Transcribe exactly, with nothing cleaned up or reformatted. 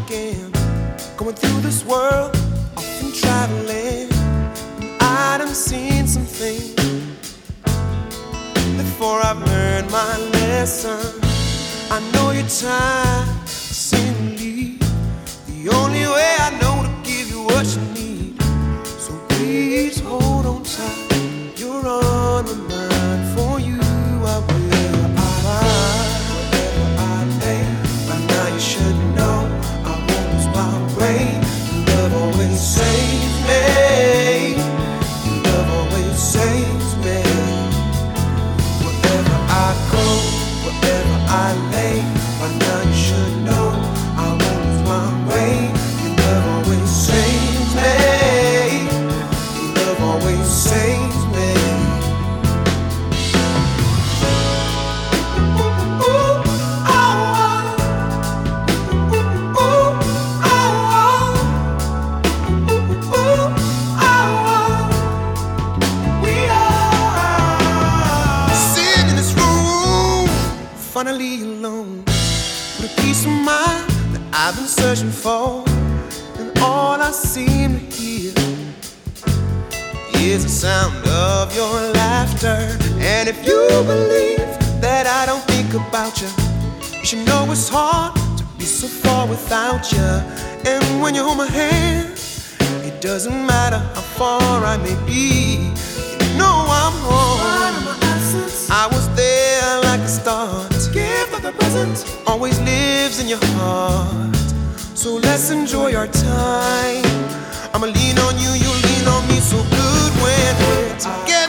again, going through this world, often traveling. I done seen some things before I've learned my lesson. I know you're tired of seeing me leave. The only way I know to give you what you need. So please hold on tight. You're on my mind. For you I will. Wherever I lay, by now you should know I won't lose my way. Love always saves me. Love always saves me. Wherever I go, wherever I lay, by now you should know I won't lose my way. Your love always saves me. Your love always saves me. Finally alone, with a peace of mind that I've been searching for. And all I seem to hear is the sound of your laughter. And if you believe that I don't think about you, you should know it's hard to be so far without you. And when you hold my hand, it doesn't matter how far I may be. You know I'm home. I was there like a star. Gift of the present always lives in your heart. So let's enjoy our time. I'ma lean on you, you lean on me. So good when we're together.